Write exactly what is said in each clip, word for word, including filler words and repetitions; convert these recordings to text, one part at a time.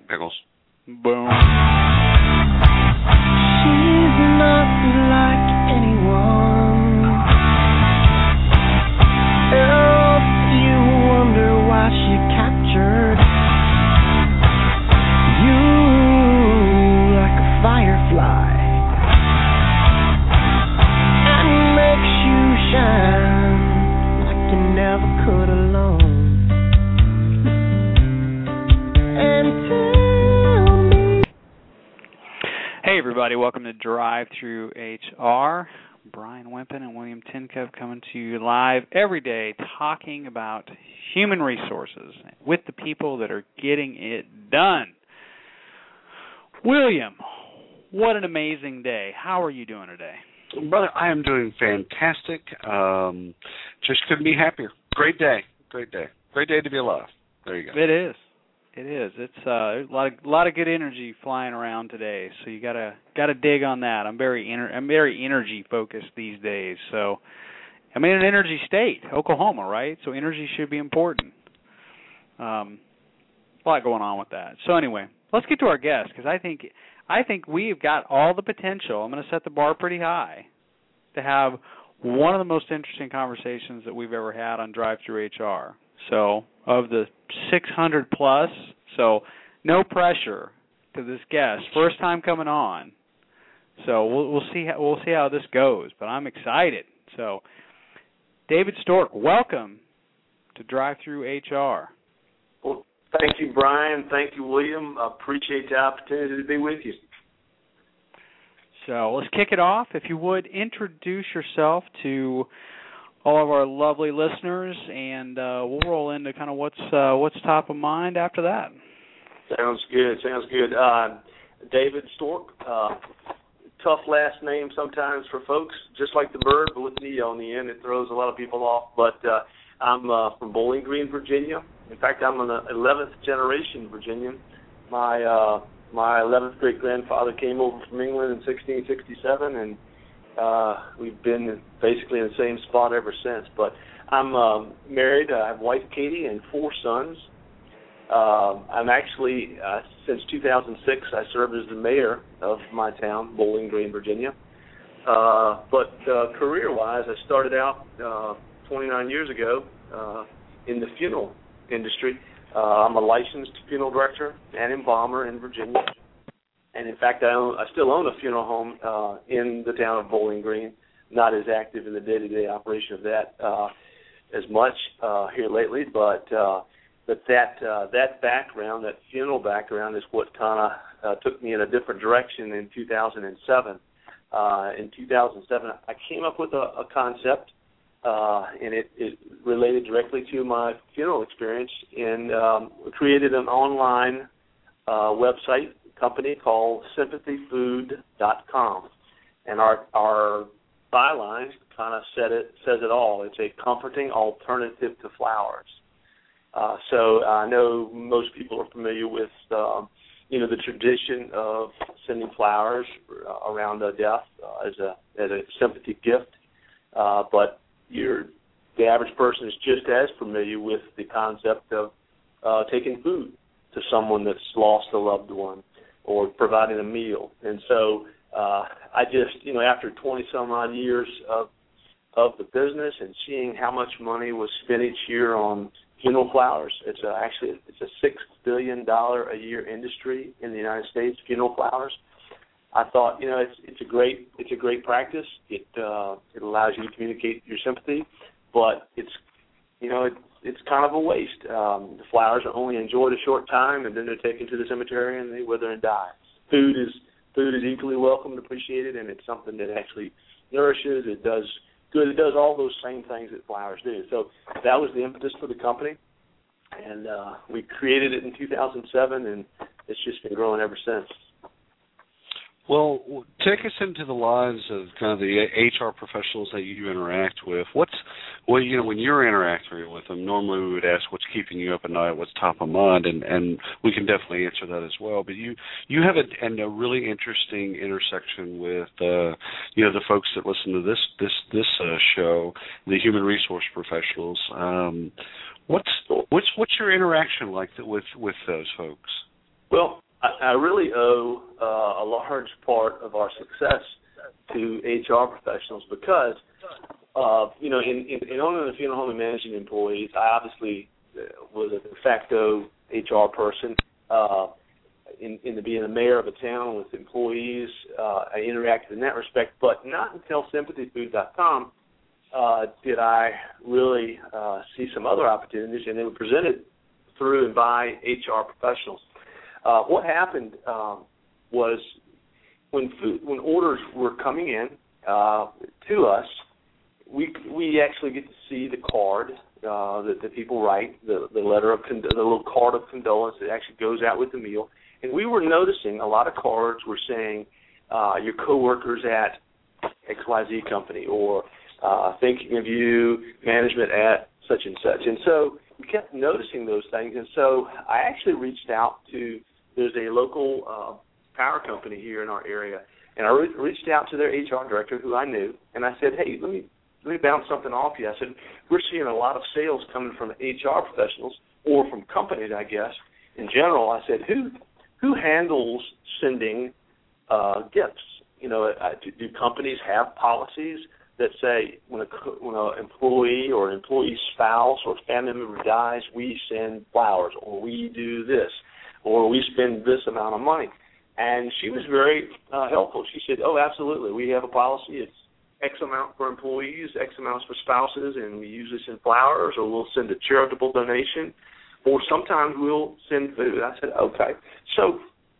Pickles. Boom. She's not like anyone else. You wonder why she captured you like a firefly and makes you shine like you never could alone. And tell me. Hey, everybody. Welcome to Drive Through H R. Brian Wimpin and William Tincup coming to you live every day talking about human resources with the people that are getting it done. William, what an amazing day. How are you doing today? Brother, I am doing fantastic. Um, just couldn't be happier. Great day. Great day. Great day to be alive. There you go. It is. It is. It's uh, a lot of a lot of good energy flying around today. So you gotta gotta dig on that. I'm very ener- I'm very energy focused these days. So I'm in an energy state, Oklahoma, right? So energy should be important. Um, a lot going on with that. So anyway, let's get to our guest because I think I think we've got all the potential. I'm going to set the bar pretty high to have one of the most interesting conversations that we've ever had on Drive Through H R. So of the six hundred plus, so no pressure to this guest, first time coming on. So we'll, we'll see how, we'll see how this goes, but I'm excited. So David Stork, welcome to Drive Through H R. Well, thank you, Brian. Thank you, William. I appreciate the opportunity to be with you. So let's kick it off. If you would, introduce yourself to all of our lovely listeners, and uh, we'll roll into kind of what's uh, what's top of mind after that. Sounds good. Sounds good. Uh, David Stork, uh, tough last name sometimes for folks, just like the bird, but with an E on the end, it throws a lot of people off. But uh, I'm uh, from Bowling Green, Virginia. In fact, I'm an eleventh generation Virginian. My uh, my eleventh great grandfather came over from England in sixteen sixty-seven, and Uh, we've been basically in the same spot ever since. But I'm um, married. I have wife Katie and four sons. Uh, I'm actually, uh, since two thousand six, I served as the mayor of my town, Bowling Green, Virginia. Uh, but uh, career-wise, I started out uh, twenty-nine years ago uh, in the funeral industry. Uh, I'm a licensed funeral director and embalmer in Virginia. And, in fact, I, own, I still own a funeral home uh, in the town of Bowling Green, not as active in the day-to-day operation of that uh, as much uh, here lately. But uh, but that uh, that background, that funeral background, is what kind of uh, took me in a different direction in two thousand seven. Uh, in two thousand seven, I came up with a, a concept, uh, and it, it related directly to my funeral experience, and um, created an online uh, website company called sympathy food dot com, and our our byline kind of said it says it all. It's a comforting alternative to flowers. Uh, so I know most people are familiar with um, you know the tradition of sending flowers around a death uh, as a as a sympathy gift, uh, but you're the average person is just as familiar with the concept of uh, taking food to someone that's lost a loved one, or providing a meal. And so uh, I just, you know, after twenty-some-odd years of of the business and seeing how much money was spent each year on funeral flowers, it's a, actually it's a six billion dollars a year industry in the United States, funeral flowers. I thought, you know, it's it's a great it's a great practice. It uh, it allows you to communicate your sympathy, but it's you know it, it's kind of a waste. Um, the flowers are only enjoyed a short time, and then they're taken to the cemetery and they wither and die. Food is food is equally welcome and appreciated, and it's something that actually nourishes. It does good. It does all those same things that flowers do. So that was the impetus for the company, and uh, we created it in two thousand seven, and it's just been growing ever since. Well, take us into the lives of kind of the H R professionals that you interact with. What's, well, you know, when you're interacting with them, normally we would ask what's keeping you up at night, what's top of mind, and, and we can definitely answer that as well. But you, you have a, a really interesting intersection with, uh, you know, the folks that listen to this this this uh, show, the human resource professionals. Um, what's what's what's your interaction like with with those folks? Well, really owe uh, a large part of our success to H R professionals because, uh, you know, in, in, in owning a funeral home and managing employees, I obviously was a de facto H R person. Uh, in, in the, being a mayor of a town with employees, uh, I interacted in that respect, but not until sympathy food dot com uh, did I really uh, see some other opportunities, and they were presented through and by H R professionals. Uh, what happened um, was when food, when orders were coming in uh, to us, we we actually get to see the card uh, that the people write, the, the letter of con- the little card of condolence that actually goes out with the meal. And we were noticing a lot of cards were saying uh, your coworkers at X Y Z company, or uh, thinking of you, management at such and such. And so we kept noticing those things. And so I actually reached out to, there's a local uh, power company here in our area, and I re- reached out to their H R director, who I knew, and I said, hey, let me let me bounce something off you. I said, we're seeing a lot of sales coming from H R professionals or from companies, I guess, in general. I said, who who handles sending uh, gifts? You know, uh, do, do companies have policies that say when a when an employee or an employee's spouse or family member dies, we send flowers, or we do this, or we spend this amount of money? And she was very uh, helpful. She said, oh, absolutely. We have a policy. It's X amount for employees, X amounts for spouses, and we usually send flowers, or we'll send a charitable donation, or sometimes we'll send food. I said, okay. So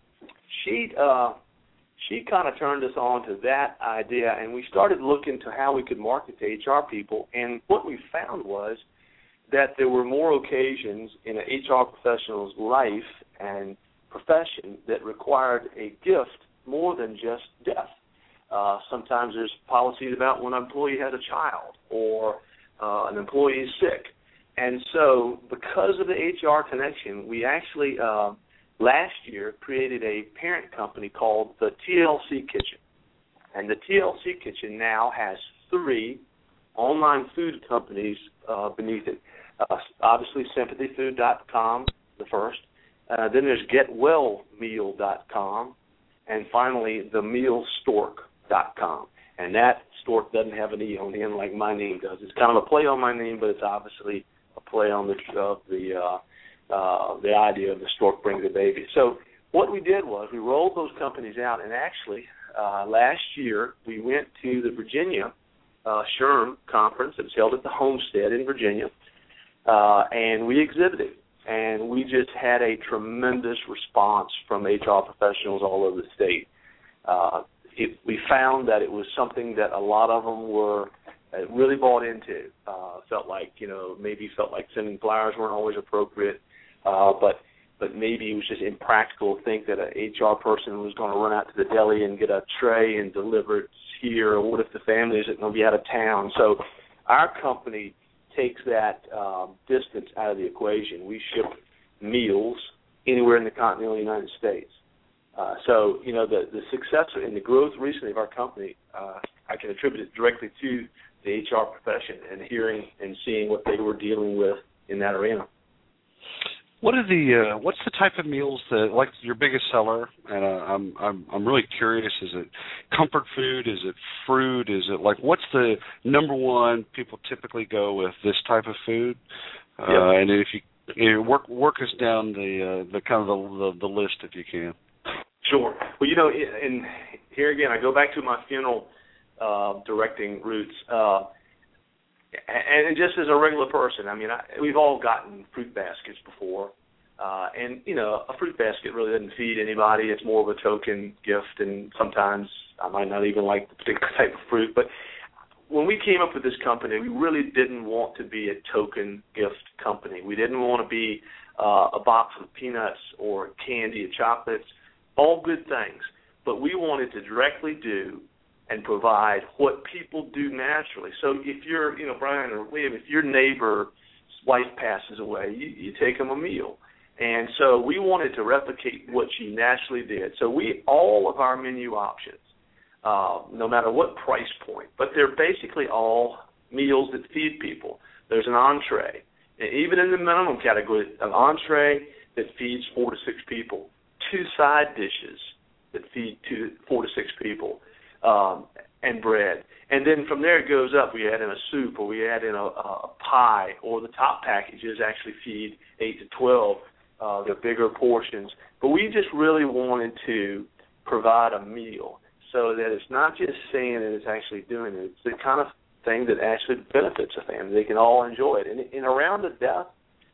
she uh, she kind of turned us on to that idea, and we started looking to how we could market to H R people. And what we found was that there were more occasions in an H R professional's life and profession that required a gift more than just death. Uh, sometimes there's policies about when an employee has a child, or uh, an employee is sick. And so because of the H R connection, we actually uh, last year created a parent company called the T L C Kitchen. And the T L C Kitchen now has three online food companies uh, beneath it. Uh, obviously, sympathy food dot com, the first. Uh, then there's get well meal dot com. And finally, the meal stork dot com. And that stork doesn't have an E on the end like my name does. It's kind of a play on my name, but it's obviously a play on the uh, the uh, uh, the idea of the stork brings a baby. So what we did was we rolled those companies out, and actually uh, last year we went to the Virginia uh, S H R M conference that was held at the Homestead in Virginia, uh, and we exhibited. And we just had a tremendous response from H R professionals all over the state. Uh, it, we found that it was something that a lot of them were uh, really bought into. Uh, felt like, you know, maybe felt like sending flowers weren't always appropriate, uh, but but maybe it was just impractical to think that an H R person was going to run out to the deli and get a tray and deliver it here, or what if the family isn't going to be out of town? So our company takes that um, distance out of the equation. We ship meals anywhere in the continental United States. Uh, so, you know, the, the success and the growth recently of our company, uh, I can attribute it directly to the H R profession and hearing and seeing what they were dealing with in that arena. What are the uh, what's the type of meals that, like, your biggest seller? And uh, I'm I'm I'm really curious. Is it comfort food? Is it fruit? Is it like, what's the number one people typically go with this type of food? Uh, yep. And if you, you know, work work us down the uh, the kind of the, the the list if you can. Sure. Well, you know, and here again, I go back to my funeral uh, directing roots. Uh, And just as a regular person, I mean, I, we've all gotten fruit baskets before. Uh, and, you know, a fruit basket really doesn't feed anybody. It's more of a token gift, and sometimes I might not even like the particular type of fruit. But when we came up with this company, we really didn't want to be a token gift company. We didn't want to be uh, a box of peanuts or candy or chocolates, all good things. But we wanted to directly do and provide what people do naturally. So if you're, you know, Brian or William, if your neighbor's wife passes away, you, you take them a meal. And so we wanted to replicate what she naturally did. So we, all of our menu options, uh, no matter what price point, but they're basically all meals that feed people. There's an entree. And even in the minimum category, an entree that feeds four to six people. two side dishes that feed two, four to six people, um, and bread. And then from there it goes up. We add in a soup, or we add in a, a pie, or the top packages actually feed eight to twelve. Uh, they're bigger portions. But we just really wanted to provide a meal so that it's not just saying it, it's actually doing it. It's the kind of thing that actually benefits a family. They can all enjoy it. And, and around a death,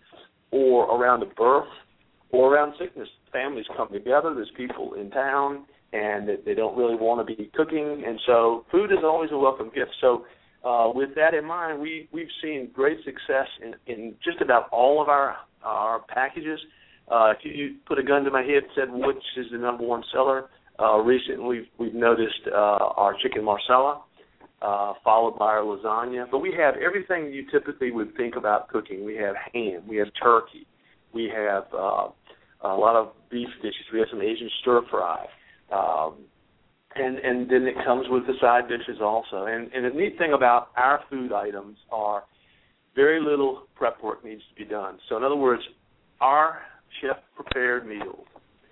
or around a birth, or around sickness, families come together. There's people in town, and they, they don't really want to be cooking. And so food is always a welcome gift. So uh, with that in mind, we, we've seen great success in, in just about all of our our packages. Uh, if you put a gun to my head and said which is the number one seller, uh, recently we've, we've noticed uh, our chicken marsala, uh, followed by our lasagna. But we have everything you typically would think about cooking. We have ham, we have turkey, we have uh, a lot of beef dishes, we have some Asian stir fry, um, and, and then it comes with the side dishes also. And, and the neat thing about our food items are very little prep work needs to be done. So in other words, our chef-prepared meals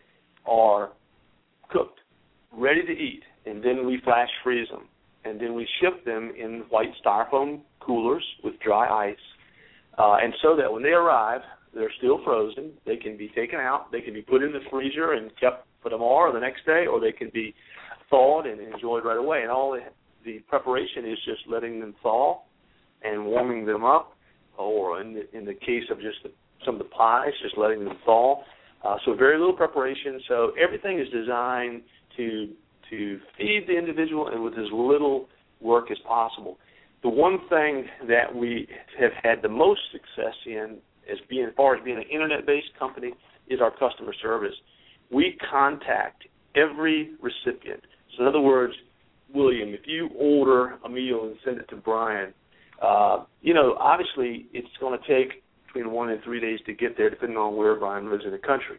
are cooked, ready to eat, and then we flash freeze them. And then we ship them in white styrofoam coolers with dry ice. Uh, and so that when they arrive, they're still frozen. They can be taken out. They can be put in the freezer and kept for tomorrow or the next day, or they can be thawed and enjoyed right away. And all the, the preparation is just letting them thaw and warming them up, or in the, in the case of just the, some of the pies, just letting them thaw. Uh, so very little preparation. So everything is designed to to feed the individual and with as little work as possible. The one thing that we have had the most success in, as being as far as being an internet-based company, is our customer service. We contact every recipient. So in other words, William, if you order a meal and send it to Brian, Uh, you know, obviously it's going to take between one and three days to get there, depending on where Brian lives in the country.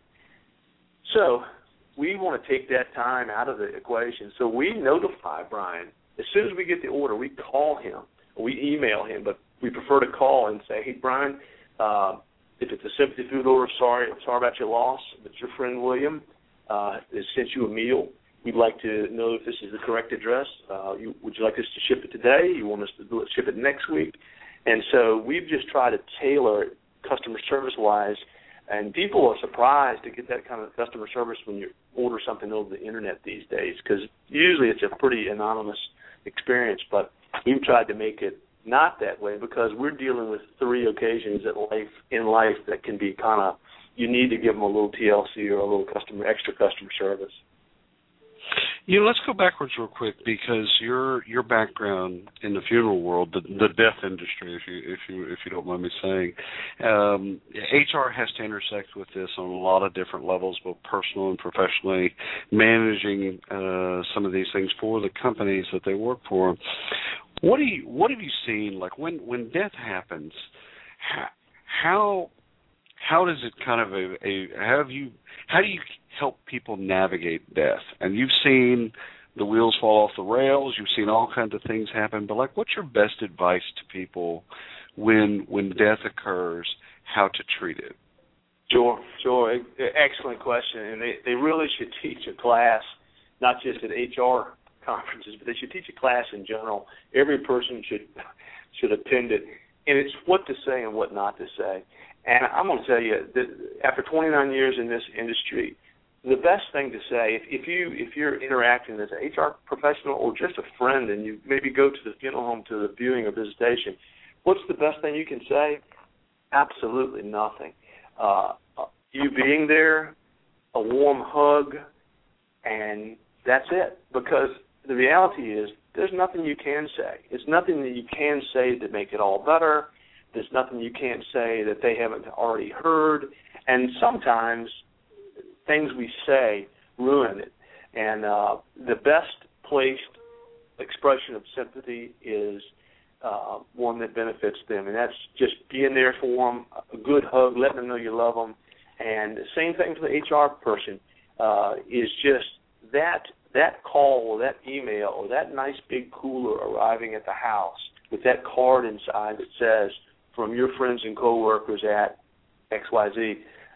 So we want to take that time out of the equation. So we notify Brian. As soon as we get the order, we call him, or we email him, but we prefer to call and say, hey, Brian, uh, if it's a sympathy food order, sorry, sorry about your loss, but your friend William uh, has sent you a meal. We'd like to know if this is the correct address. Uh, you, would you like us to ship it today? You want us to do it, ship it next week? And so we've just tried to tailor it customer service-wise, and people are surprised to get that kind of customer service when you order something over the Internet these days, because usually it's a pretty anonymous experience, but we've tried to make it not that way because we're dealing with three occasions in life, in life that can be kind of, you need to give them a little T L C or a little customer extra customer service. You know, let's go backwards real quick, because your your background in the funeral world, the, the death industry, if you if you if you don't mind me saying, um, H R has to intersect with this on a lot of different levels, both personal and professionally, managing uh, some of these things for the companies that they work for. What do you what have you seen? Like when, when death happens, how how does it kind of a, a have you how do you help people navigate death? And you've seen the wheels fall off the rails, you've seen all kinds of things happen, but like, what's your best advice to people when when death occurs, how to treat it? Sure, sure. Excellent question. And they, they really should teach a class, not just at H R conferences, but they should teach a class in general. Every person should should attend it. And it's what to say and what not to say. And I'm going to tell you that after twenty-nine years in this industry, the best thing to say, if, if you if you're interacting as an H R professional or just a friend, and you maybe go to the funeral home to the viewing or visitation, what's the best thing you can say? Absolutely nothing. Uh, you being there, a warm hug, and that's it. Because the reality is, there's nothing you can say. It's nothing that you can say to make it all better. There's nothing you can't say that they haven't already heard. And sometimes things we say ruin it. And uh, the best placed expression of sympathy is uh, one that benefits them. And that's just being there for them, a good hug, letting them know you love them. And the same thing for the H R person uh, is just that that call or that email or that nice big cooler arriving at the house with that card inside that says, from your friends and coworkers at X Y Z.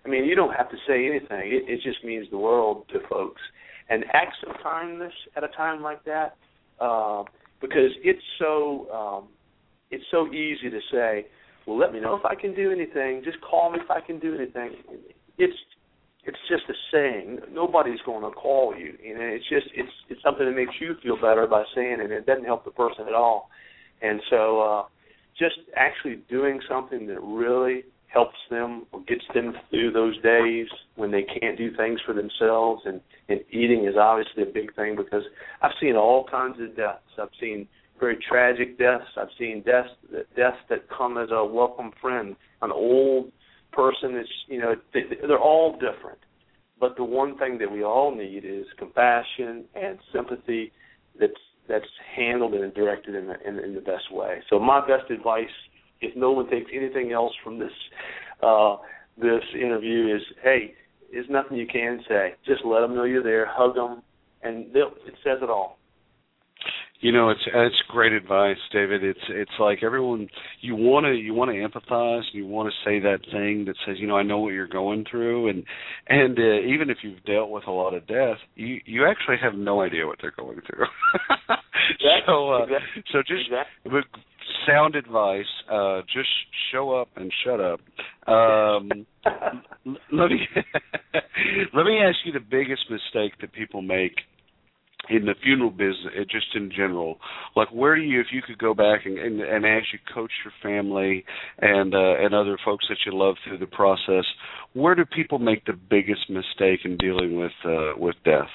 I mean, you don't have to say anything. It, it just means the world to folks. And acts of kindness at a time like that, uh, because it's so um, it's so easy to say, well, let me know if I can do anything. Just call me if I can do anything. It's it's just a saying. Nobody's going to call you. You know, it's just it's it's something that makes you feel better by saying it. It doesn't help the person at all. And so, uh, just actually doing something that really helps them or gets them through those days when they can't do things for themselves. And, and eating is obviously a big thing, because I've seen all kinds of deaths. I've seen very tragic deaths. I've seen deaths, deaths that come as a welcome friend. An old person that's, you know, they, they're all different. But the one thing that we all need is compassion and sympathy that's that's handled and directed in the, in, in the best way. So my best advice, if no one takes anything else from this uh, this interview, is, hey, there's nothing you can say. Just let them know you're there, hug them, and they'll, it says it all. You know, it's it's great advice, David. It's it's like everyone, you want to you want to empathize, you want to say that thing that says, you know, I know what you're going through, and and uh, even if you've dealt with a lot of death, you you actually have no idea what they're going through. Exactly. so uh, exactly. so just exactly. sound advice. Uh, just show up and shut up. Um, let me let me ask you the biggest mistake that people make in the funeral business, just in general. Like, where do you, if you could go back and, and, and actually coach your family and uh, and other folks that you love through the process, where do people make the biggest mistake in dealing with uh, with death?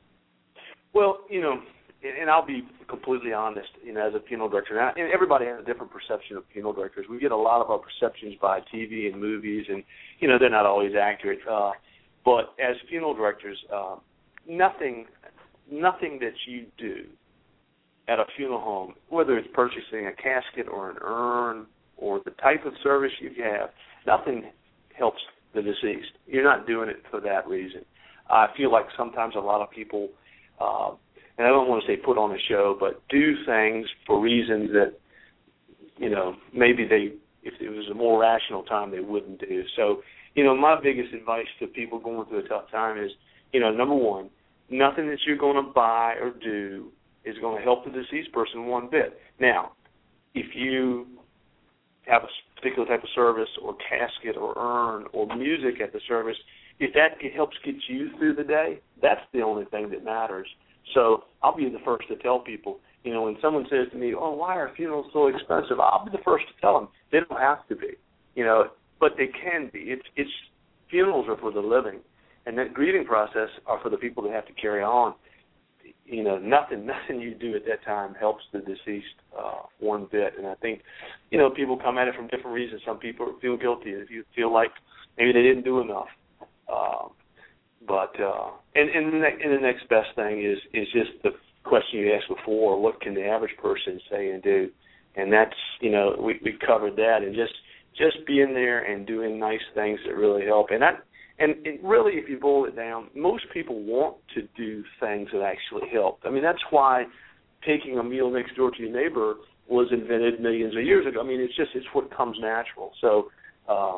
Well, you know, and I'll be completely honest, you know, as a funeral director, and, I, and everybody has a different perception of funeral directors. We get a lot of our perceptions by T V and movies, and, you know, they're not always accurate. Uh, but as funeral directors, uh, nothing... Nothing that you do at a funeral home, whether it's purchasing a casket or an urn or the type of service you have, nothing helps the deceased. You're not doing it for that reason. I feel like sometimes a lot of people, uh, and I don't want to say put on a show, but do things for reasons that, you know, maybe they, if it was a more rational time, they wouldn't do. So, you know, my biggest advice to people going through a tough time is, you know, number one, nothing that you're going to buy or do is going to help the deceased person one bit. Now, if you have a particular type of service or casket or urn or music at the service, if that helps get you through the day, that's the only thing that matters. So I'll be the first to tell people, you know, when someone says to me, oh, why are funerals so expensive? I'll be the first to tell them they don't have to be, you know, but they can be. It's, it's funerals are for the living. And that grieving process are for the people that have to carry on. You know, nothing nothing you do at that time helps the deceased uh, one bit. And I think, you know, people come at it from different reasons. Some people feel guilty if you feel like maybe they didn't do enough. Uh, but uh, and, and, the ne- and the next best thing is, is just the question you asked before, what can the average person say and do? And that's, you know, we, we covered that. And just, just being there and doing nice things that really help. And that, And it really, if you boil it down, most people want to do things that actually help. I mean, that's why taking a meal next door to your neighbor was invented millions of years ago. I mean, it's just it's what comes natural. So, uh,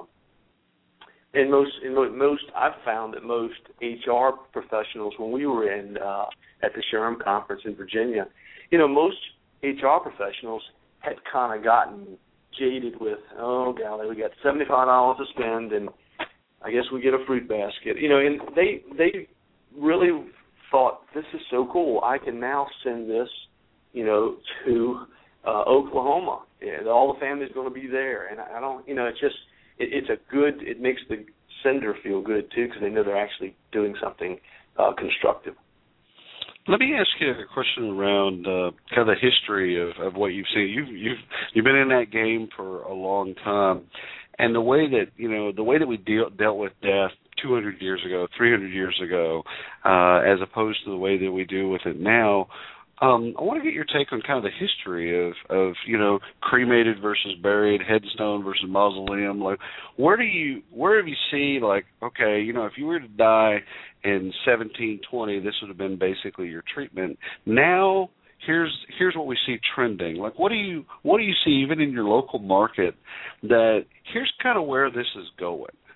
in most, in most, I've found that most H R professionals, when we were in uh, at the SHRM conference in Virginia, you know, most H R professionals had kind of gotten jaded with, oh golly, we got seventy-five dollars to spend, and I guess we get a fruit basket, you know, and they they really thought, this is so cool. I can now send this, you know, to uh, Oklahoma, and all the family's going to be there. And I don't, you know, it's just, it, it's a good, it makes the sender feel good too, because they know they're actually doing something uh, constructive. Let me ask you a question around uh, kind of the history of, of what you've seen. You've you've you've been in that game for a long time. And the way that, you know, the way that we deal, dealt with death two hundred years ago, three hundred years ago, uh, as opposed to the way that we do with it now, um, I want to get your take on kind of the history of, of, you know, cremated versus buried, headstone versus mausoleum. Like, where do you, where have you seen, like, okay, you know, if you were to die in seventeen twenty, this would have been basically your treatment. Now, Here's here's what we see trending. Like, what do you what do you see even in your local market that here's kind of where this is going?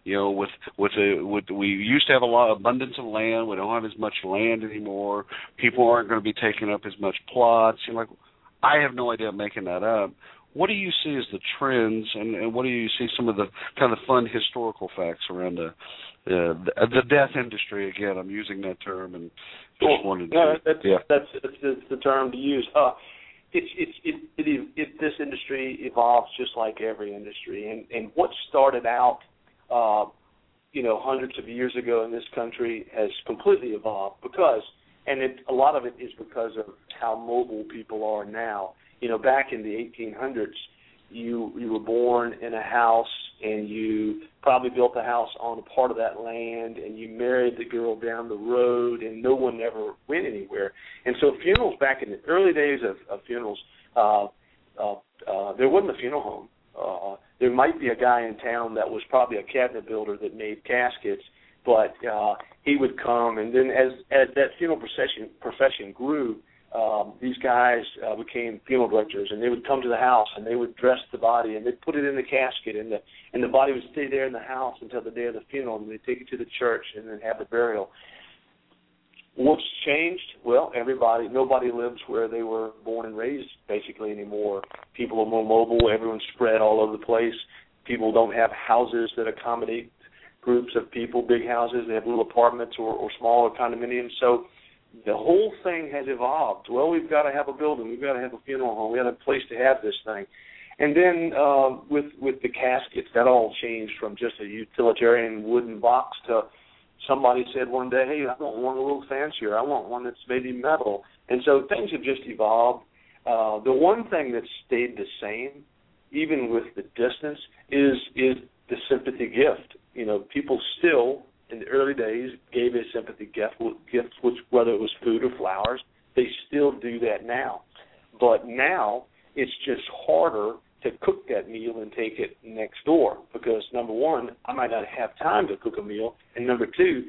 You know, with with a with we used to have a lot of abundance of land. We don't have as much land anymore. People aren't going to be taking up as much plots. You're like, I have no idea making that up. What do you see as the trends, and, and what do you see some of the kind of fun historical facts around the uh, the, the death industry? Again, I'm using that term, and just well, wanted no, to. That's, yeah, that's, that's, that's the term to use. Uh, it's it's it, it, it this industry evolves just like every industry, and and what started out, uh, you know, hundreds of years ago in this country has completely evolved because, and it, a lot of it is because of how mobile people are now. You know, back in the eighteen hundreds, you you were born in a house and you probably built a house on a part of that land and you married the girl down the road and no one ever went anywhere. And so funerals back in the early days of, of funerals, uh, uh, uh, there wasn't a funeral home. Uh, there might be a guy in town that was probably a cabinet builder that made caskets, but uh, he would come, and then as as that funeral procession profession grew, Um, these guys uh, became funeral directors, and they would come to the house, and they would dress the body, and they'd put it in the casket, and the and the body would stay there in the house until the day of the funeral, and they'd take it to the church and then have the burial. What's changed? Well, everybody, nobody lives where they were born and raised, basically, anymore. People are more mobile. Everyone's spread all over the place. People don't have houses that accommodate groups of people, big houses. They have little apartments or, or smaller condominiums. So the whole thing has evolved. Well, we've got to have a building. We've got to have a funeral home. We have a place to have this thing. And then uh, with with the caskets, that all changed from just a utilitarian wooden box to somebody said one day, hey, I want one a little fancier. I want one that's maybe metal. And so things have just evolved. Uh, the one thing that's stayed the same, even with the distance, is is the sympathy gift. You know, people still, in the early days, gave a sympathy gift, gift, which whether it was food or flowers. They still do that now. But now it's just harder to cook that meal and take it next door because, number one, I might not have time to cook a meal, and number two,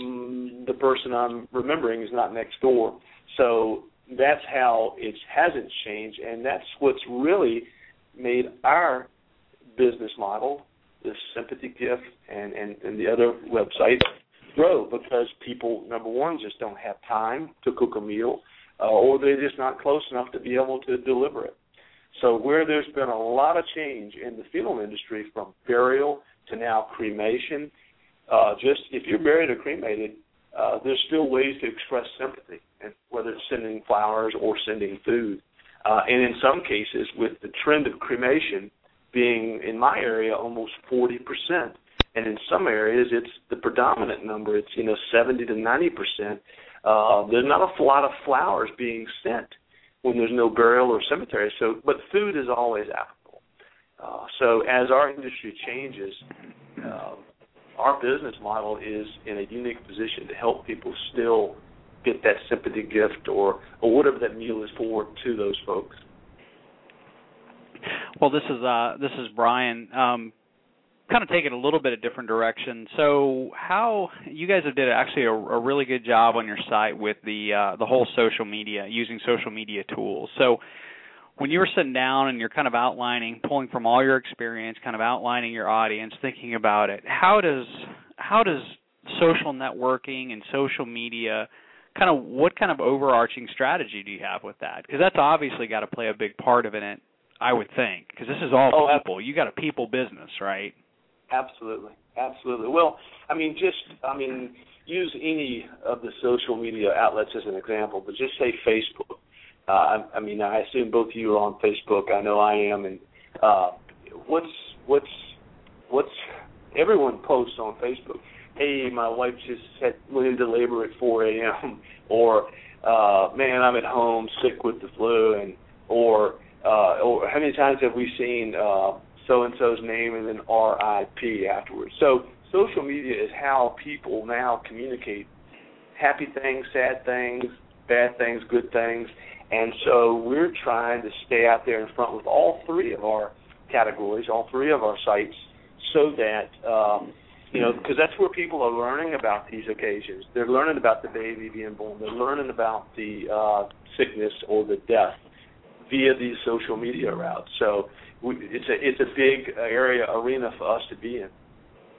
mm, the person I'm remembering is not next door. So that's how it hasn't changed, and that's what's really made our business model, the sympathy gift and, and, and the other websites, grow because people, number one, just don't have time to cook a meal, uh, or they're just not close enough to be able to deliver it. So where there's been a lot of change in the funeral industry from burial to now cremation, uh, just if you're buried or cremated, uh, there's still ways to express sympathy, and whether it's sending flowers or sending food. Uh, and in some cases, with the trend of cremation being, in my area, almost forty percent, and in some areas it's the predominant number. It's, you know, seventy to ninety percent. Uh, there's not a lot of flowers being sent when there's no burial or cemetery. So, but food is always applicable. Uh, so as our industry changes, uh, our business model is in a unique position to help people still get that sympathy gift or, or whatever that meal is for to those folks. Well, this is uh, this is Brian. Um, kind of take it a little bit a different direction. So, how you guys have did actually a, a really good job on your site with the uh, the whole social media, using social media tools. So, when you were sitting down and you're kind of outlining, pulling from all your experience, kind of outlining your audience, thinking about it, how does how does social networking and social media kind of what kind of overarching strategy do you have with that? Because that's obviously got to play a big part of it, I would think, because this is all oh, people. You got a people business, right? Absolutely, absolutely. Well, I mean, just I mean, use any of the social media outlets as an example, but just say Facebook. Uh, I, I mean, I assume both of you are on Facebook. I know I am, and uh, what's what's what's everyone posts on Facebook. Hey, my wife just had, went into labor at four a.m. or uh, man, I'm at home sick with the flu, and or uh, or how many times have we seen uh, so-and-so's name and then R I P afterwards? So social media is how people now communicate happy things, sad things, bad things, good things. And so we're trying to stay out there in front with all three of our categories, all three of our sites, so that, um, you know, because that's where people are learning about these occasions. They're learning about the baby being born. They're learning about the uh, sickness or the death via these social media routes. So we, it's a it's a big area, arena for us to be in.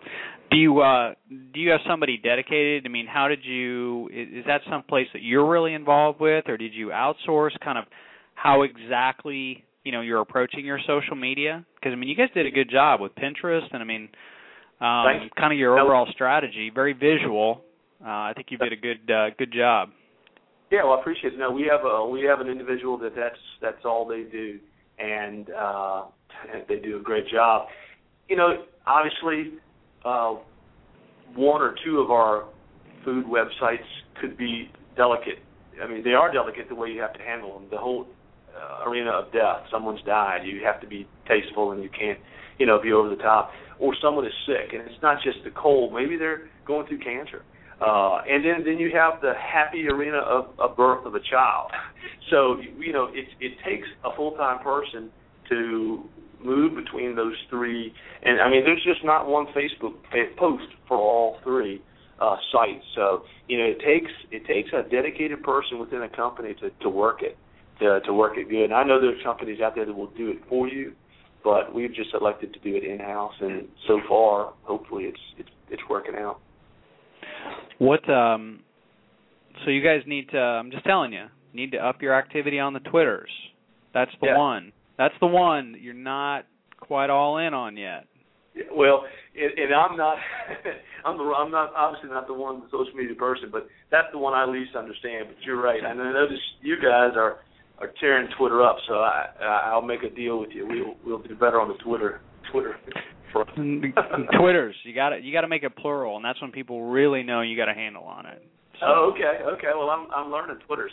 Do you uh, do you have somebody dedicated? I mean, how did you? Is, is that some place that you're really involved with, or did you outsource? Kind of how exactly you know you're approaching your social media? Because I mean, you guys did a good job with Pinterest, and I mean, um, kind of your overall strategy, very visual. Uh, I think you did a good uh, good job. Yeah, well, I appreciate it. No, we have a we have an individual that that's that's all they do, and uh, they do a great job. You know, obviously. Uh, one or two of our food websites could be delicate. I mean, they are delicate the way you have to handle them. The whole uh, arena of death, someone's died, you have to be tasteful and you can't, you know, be over the top. Or someone is sick, and it's not just the cold. Maybe they're going through cancer. Uh, and then, then you have the happy arena of a birth of a child. So, you know, it, it takes a full-time person to move between those three, and I mean, there's just not one Facebook post for all three uh, sites. So, you know, it takes it takes a dedicated person within a company to, to work it, to, to work it good. And I know there's companies out there that will do it for you, but we've just elected to do it in-house, and so far, hopefully, it's it's it's working out. What? Um, so you guys need to. I'm just telling you, need to up your activity on the Twitters. That's the yeah. one. That's the one that you're not quite all in on yet. Well, and, and I'm not. I'm the. I'm not obviously not the one, the social media person, but that's the one I least understand. But you're right. And I notice you guys are, are tearing Twitter up, so I I'll make a deal with you. We'll we'll do better on the Twitter Twitter. Twitters. You got to you got to make it plural, and that's when people really know you got a handle on it. So. Oh, okay, okay. Well, I'm I'm learning Twitters.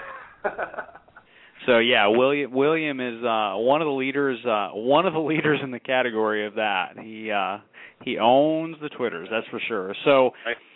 So yeah, William William is uh, one of the leaders. Uh, one of the leaders in the category of that. He uh, he owns the Twitters, that's for sure. So,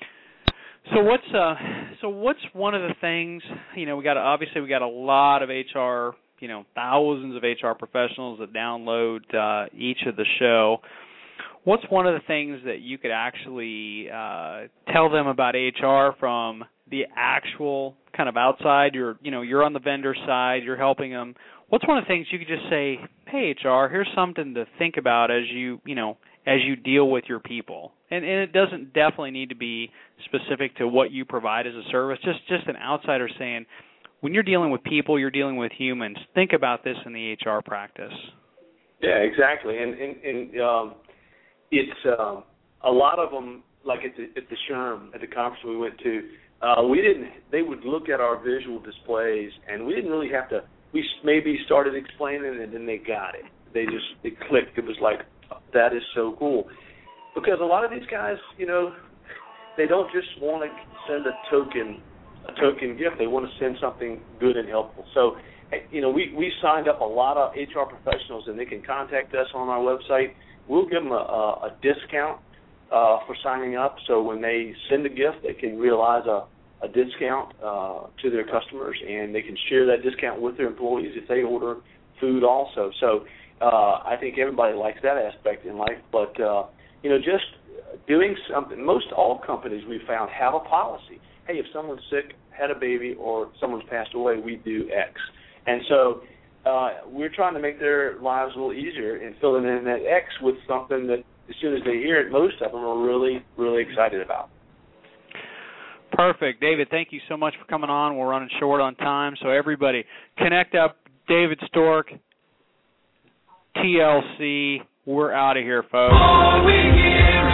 so what's uh, so what's one of the things? You know, we got obviously we got a lot of H R. You know, thousands of H R professionals that download uh, each of the show. What's one of the things that you could actually uh, tell them about H R from the actual kind of outside? You're, you know, you're on the vendor side. You're helping them. What's one of the things you could just say? Hey, H R, here's something to think about as you, you know, as you deal with your people. And, and it doesn't definitely need to be specific to what you provide as a service. Just, just an outsider saying, when you're dealing with people, you're dealing with humans. Think about this in the H R practice. Yeah, exactly. And, and, and um, it's um, a lot of them, like at the, at the SHRM, at the conference we went to, uh, we didn't. They would look at our visual displays, and we didn't really have to. We maybe started explaining it, and then they got it. They just it clicked. It was like, that is so cool. Because a lot of these guys, you know, they don't just want to send a token a token gift. They want to send something good and helpful. So, you know, we, we signed up a lot of H R professionals, and they can contact us on our website. We'll give them a, a, a discount uh, for signing up. So when they send a gift, they can realize a, a discount uh, to their customers, and they can share that discount with their employees if they order food also. So uh, I think everybody likes that aspect in life. But, uh, you know, just doing something, most all companies we've found have a policy. Hey, if someone's sick, had a baby, or someone's passed away, we do X. And so uh, we're trying to make their lives a little easier and filling in that X with something that as soon as they hear it, most of them are really, really excited about. Perfect. David, thank you so much for coming on. We're running short on time, so everybody connect up. David Stork, T L C. We're out of here, folks.